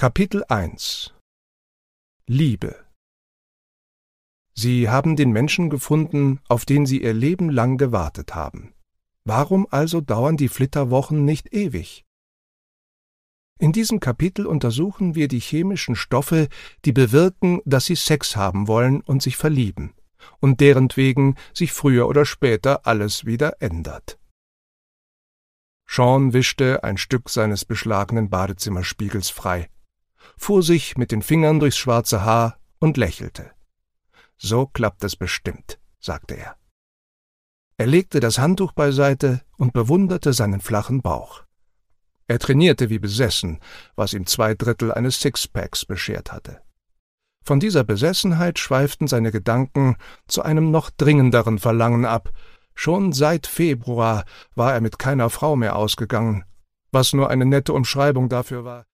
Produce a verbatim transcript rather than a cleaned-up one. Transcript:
Kapitel eins Liebe. Sie haben den Menschen gefunden, auf den Sie Ihr Leben lang gewartet haben. Warum also dauern die Flitterwochen nicht ewig? In diesem Kapitel untersuchen wir die chemischen Stoffe, die bewirken, dass Sie Sex haben wollen und sich verlieben, und derentwegen sich früher oder später alles wieder ändert. Sean wischte ein Stück seines beschlagenen Badezimmerspiegels frei, fuhr sich mit den Fingern durchs schwarze Haar und lächelte. »So klappt es bestimmt«, sagte er. Er legte das Handtuch beiseite und bewunderte seinen flachen Bauch. Er trainierte wie besessen, was ihm zwei Drittel eines Sixpacks beschert hatte. Von dieser Besessenheit schweiften seine Gedanken zu einem noch dringenderen Verlangen ab. Schon seit Februar war er mit keiner Frau mehr ausgegangen, was nur eine nette Umschreibung dafür war,